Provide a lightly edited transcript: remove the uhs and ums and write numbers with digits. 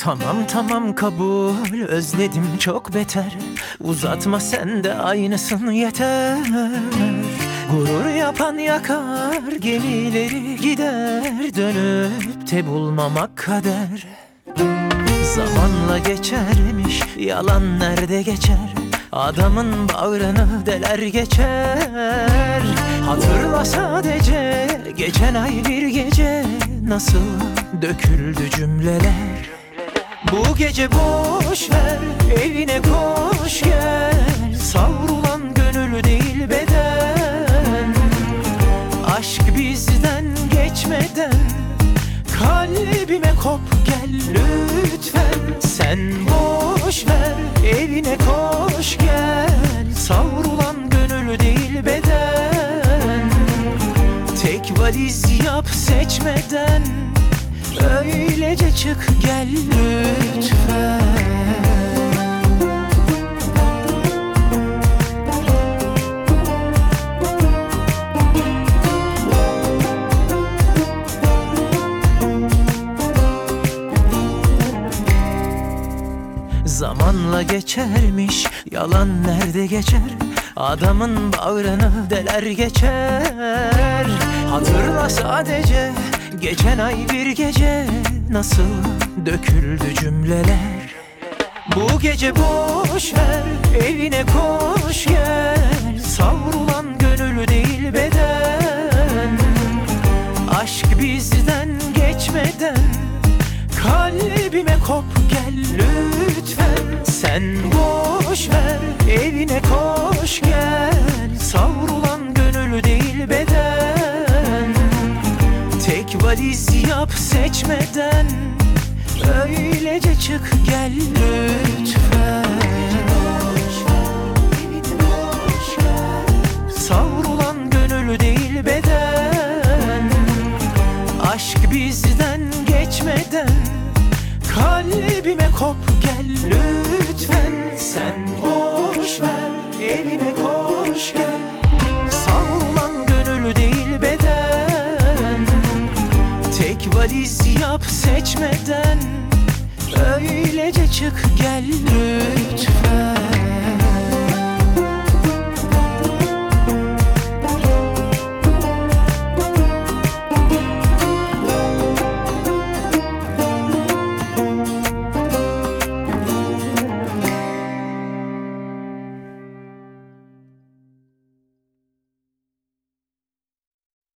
Tamam tamam kabul, özledim çok beter. Uzatma sen de aynısın yeter. Gurur yapan yakar, gemileri gider. Dönüp de bulmamak kader. Zamanla geçermiş, yalan nerede geçer? Adamın bağrını deler geçer. Hatırla sadece, geçen ay bir gece nasıl döküldü cümleler. Bu gece boş ver, evine koş gel. Savrulan gönül değil beden. Aşk bizden geçmeden kalbime kop gel lütfen. Sen boş ver, evine koş gel. Savrulan gönül değil beden. Tek valiz yap seçmeden, öylece çık gel lütfen. Zamanla geçermiş, yalan nerede geçer? Adamın bağrını deler geçer. Hatırla sadece, geçen ay bir gece nasıl döküldü cümleler. Bu gece boş ver, evine koş gel. Savrulan gönül değil beden. Aşk bizden geçmeden kalbime kop gel lütfen. Sen boş ver, evine koş gel. Savrulan gönül değil beden. Tek valiz yap seçmeden, öylece çık gel lütfen. Savrulan gönül değil beden. Aşk bizden geçmeden kalbime kop gel lütfen. Sen boş ver, evine koş gel. Savrulan gönül değil beden. Tek valiz yap seçmeden, öylece çık gel lütfen.